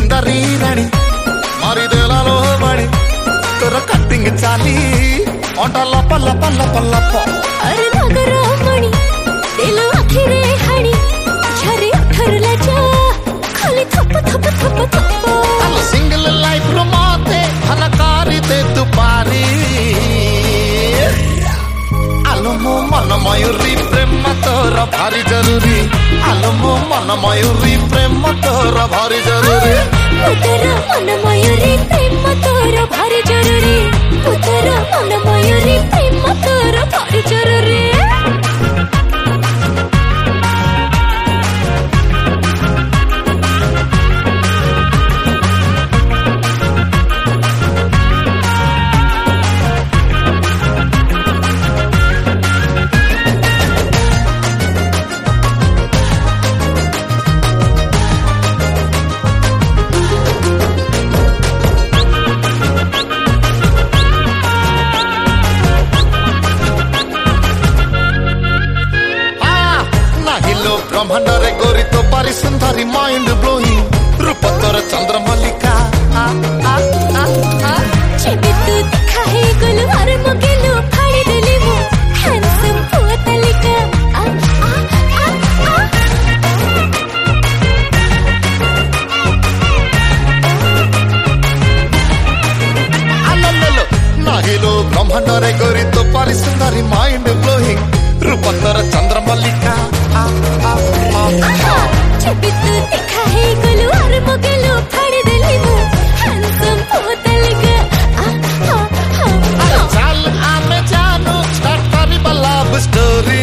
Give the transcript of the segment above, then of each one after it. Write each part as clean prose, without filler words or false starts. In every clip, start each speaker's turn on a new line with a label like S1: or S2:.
S1: सुंदरी रानी मारी देला लो बाड़ी तोर कटिंग चाली अंटा लप लप लप लप
S2: अरे नगरा मणि दिल आखिरे हाणी झरे ठरला जा खाली थप थप थप थप
S1: आलो सिंगल लाइफ रो माते हनकारी दे तू पारी आलो मो मन मयूरी प्रेम तोर भारी जरूरी आलो मो मन मयूरी प्रेम तोर भारी जरूरी
S2: उतर मन मयूरी प्रेम तोर भारी जरूरी उतर मन मयूरी प्रेम तोर भारी जरूरी
S1: ब्रह्मांड रे गोरी तो पारी सुंदरी माइंड ब्लोइंग रूप तोर चंद्रमल्लिका
S2: जेबे तू देखा है गुलवार मगेलो फाड़ी देली मो हैंडसम पुतलिका
S1: आलो नागिलो ब्रह्मांड रे गोरी तो पारी सुंदरी माइंड ब्लोइंग रूप तोर चंद्रमल्लिका
S2: जेबे तू देखा है गुलवार मगेलो फाड़ी देली मो हैंडसम पुतलिका
S1: चल आमे जानू छटरी लव स्टोरी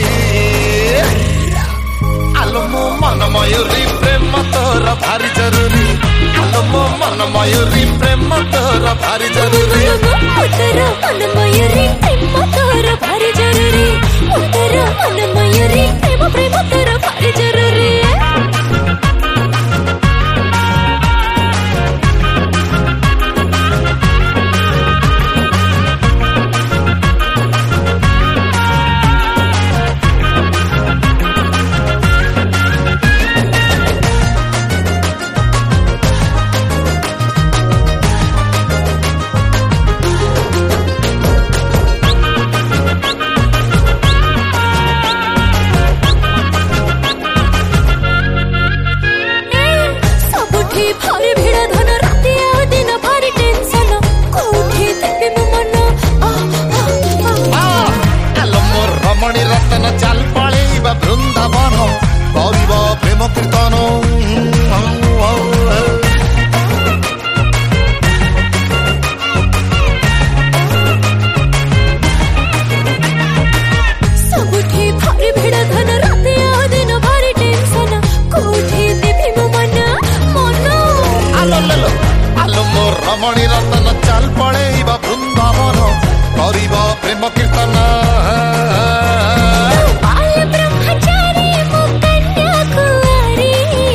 S1: आलो मो मन मयूरी प्रेम तोर भारी जरूरी आलो मो मन मयूरी प्रेम तोर भारी जरूरी
S2: उतर मन मयूरी प्रेम तोर भारी जरूरी उतर मन मयूरी प्रेम प्रेम तोर भारी जरूरी भारी भिड़ा धन राति आ दिन भारी टेंशन कोठी देबे मो मन
S1: आलो मोर रमणी रतन चाल पळेबा बृंदावन करिब प्रेम कीर्तन
S2: सबुठी भारी भिड़ा धन राति आ दिन भारी टेंशन कोठी देबे मो मन
S1: आलो आलो मोर रमणी रतन चाल पळेबा बृंदावन करिब प्रेम कीर्तन
S2: बाल ब्रह्मचारी मो कन्या कुंवारी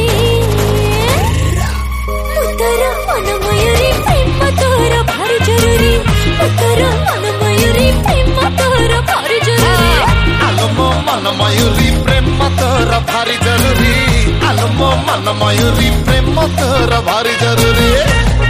S2: उतर मन मयूरी प्रेम तोर भारी जरूरी उतर मन मयूरी प्रेम तोर भारी जरूरी
S1: आलो मो मन मयूरी प्रेम तोर भारी जरूरी आलो मो मन मयूरी प्रेम तोर भारी जरूरी